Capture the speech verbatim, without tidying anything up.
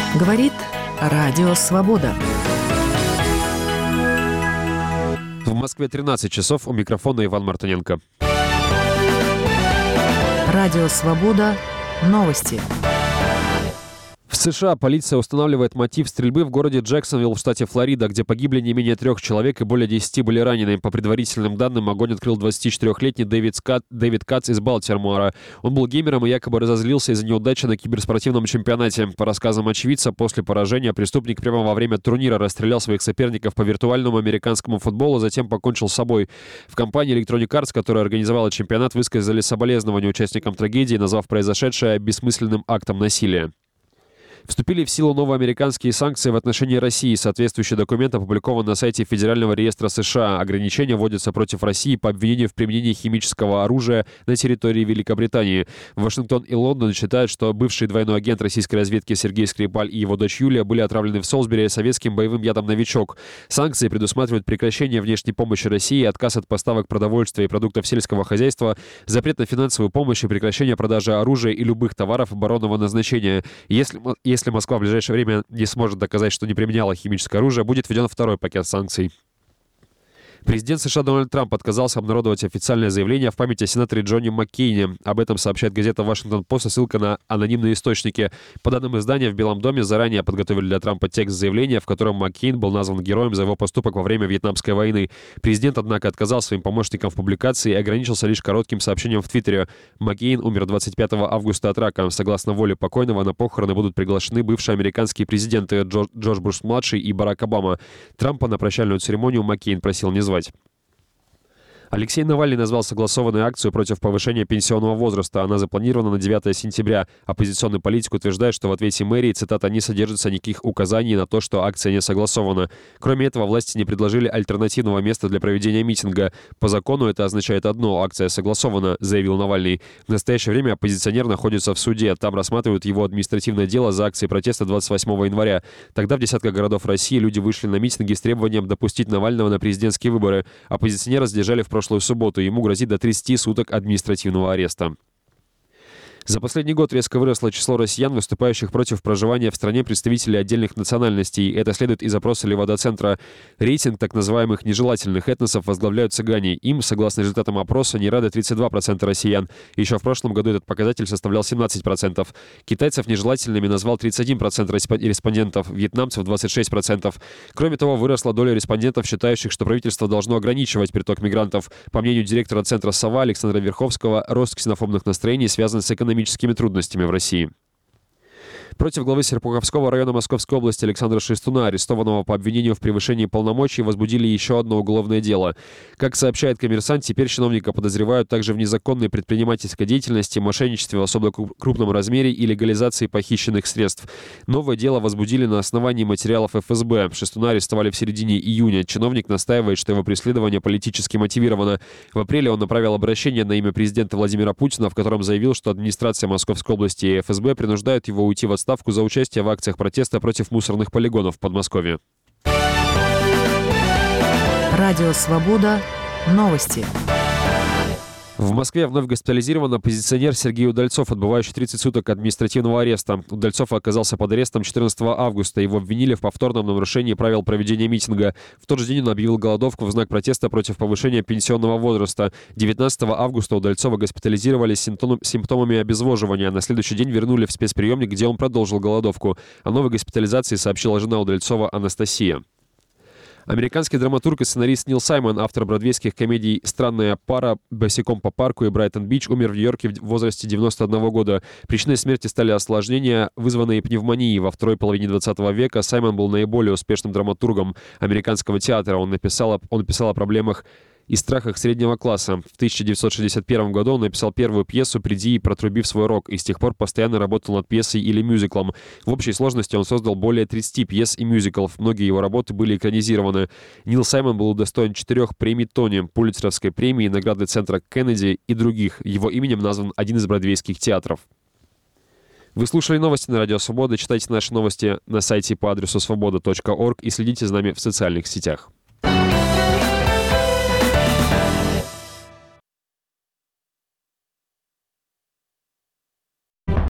Говорит Радио Свобода. В Москве тринадцать часов. У микрофона Иван Мартыненко. Радио Свобода. Новости. В США полиция устанавливает мотив стрельбы в городе Джексонвилл в штате Флорида, где погибли не менее трех человек и более десяти были ранены. По предварительным данным, огонь открыл двадцатичетырёхлетний Дэвид, Скат, Дэвид Кац из Балтимора. Он был геймером и якобы разозлился из-за неудачи на киберспортивном чемпионате. По рассказам очевидца, после поражения преступник прямо во время турнира расстрелял своих соперников по виртуальному американскому футболу, затем покончил с собой. В компании Electronic Arts, которая организовала чемпионат, высказали соболезнования участникам трагедии, назвав произошедшее бессмысленным актом насилия. Вступили в силу новые американские санкции в отношении России. Соответствующий документ опубликован на сайте Федерального реестра США. Ограничения вводятся против России по обвинению в применении химического оружия на территории Великобритании. Вашингтон и Лондон считают, что бывший двойной агент российской разведки Сергей Скрипаль и его дочь Юлия были отравлены в Солсбери советским боевым ядом «Новичок». Санкции предусматривают прекращение внешней помощи России, отказ от поставок продовольствия и продуктов сельского хозяйства, запрет на финансовую помощь и прекращение продажи оружия и любых товаров оборонного назначения. Если Если Москва в ближайшее время не сможет доказать, что не применяла химическое оружие, будет введен второй пакет санкций. Президент США Дональд Трамп отказался обнародовать официальное заявление в память о сенаторе Джонни Маккейне. Об этом сообщает газета «Вашингтон-Пост» со ссылкой на анонимные источники. По данным издания, в Белом доме заранее подготовили для Трампа текст заявления, в котором Маккейн был назван героем за его поступок во время Вьетнамской войны. Президент, однако, отказал своим помощникам в публикации и ограничился лишь коротким сообщением в Твиттере. Маккейн умер двадцать пятого августа от рака. Согласно воле покойного, на похороны будут приглашены бывшие американские президенты Джордж, Джордж Буш-младший и Барак Обама. Трампа на прощальную церемонию Маккейн просил не звать. Алексей Навальный назвал согласованную акцию против повышения пенсионного возраста. Она запланирована на девятое сентября. Оппозиционный политик утверждает, что в ответе мэрии, цитата, «не содержится никаких указаний на то, что акция не согласована». Кроме этого, власти не предложили альтернативного места для проведения митинга. По закону это означает одно – акция согласована, заявил Навальный. В настоящее время оппозиционер находится в суде. Там рассматривают его административное дело за акции протеста двадцать восьмого января. Тогда в десятках городов России люди вышли на митинги с требованием допустить Навального на президентские выборы. Оппозиционера задержали в прошлую субботу. Ему грозит до тридцати суток административного ареста. За последний год резко выросло число россиян, выступающих против проживания в стране представителей отдельных национальностей. Это следует из опроса Левада-центра. Рейтинг так называемых нежелательных этносов возглавляют цыгане. Им, согласно результатам опроса, не рады тридцать два процента россиян. Еще в прошлом году этот показатель составлял семнадцать процентов. Китайцев нежелательными назвал тридцать один процент респондентов, вьетнамцев двадцать шесть процентов. Кроме того, выросла доля респондентов, считающих, что правительство должно ограничивать приток мигрантов. По мнению директора центра «Сова» Александра Верховского, рост ксенофобных настроений связан с экономическими трудностями в России. Против главы Серпуховского района Московской области Александра Шестуна, арестованного по обвинению в превышении полномочий, возбудили еще одно уголовное дело. Как сообщает «Коммерсант», теперь чиновника подозревают также в незаконной предпринимательской деятельности, мошенничестве в особо крупном размере и легализации похищенных средств. Новое дело возбудили на основании материалов эф эс бэ. Шестуна арестовали в середине июня. Чиновник настаивает, что его преследование политически мотивировано. В апреле он направил обращение на имя президента Владимира Путина, в котором заявил, что администрация Московской области и эф эс бэ принуждают его уйти в отставку за участие в акциях протеста против мусорных полигонов в Подмосковье. Радио Свобода. Новости. В Москве вновь госпитализирован оппозиционер Сергей Удальцов, отбывающий тридцать суток административного ареста. Удальцов оказался под арестом четырнадцатого августа. Его обвинили в повторном нарушении правил проведения митинга. В тот же день он объявил голодовку в знак протеста против повышения пенсионного возраста. девятнадцатого августа Удальцова госпитализировали с симптомами обезвоживания. На следующий день вернули в спецприемник, где он продолжил голодовку. О новой госпитализации сообщила жена Удальцова Анастасия. Американский драматург и сценарист Нил Саймон, автор бродвейских комедий «Странная пара», «Босиком по парку» и «Брайтон-Бич», умер в Нью-Йорке в возрасте девяноста одного года. Причиной смерти стали осложнения, вызванные пневмонией. Во второй половине двадцатого века Саймон был наиболее успешным драматургом американского театра. Он написал, он писал о проблемах и страхах среднего класса. В тысяча девятьсот шестьдесят первом году он написал первую пьесу «Приди и протрубив свой рог», и с тех пор постоянно работал над пьесой или мюзиклом. В общей сложности он создал более тридцати пьес и мюзиклов. Многие его работы были экранизированы. Нил Саймон был удостоен четырех премий Тони, Пулитцеровской премии, награды Центра Кеннеди и других. Его именем назван один из бродвейских театров. Вы слушали новости на Радио Свобода. Читайте наши новости на сайте по адресу свобода точка орг и следите за нами в социальных сетях.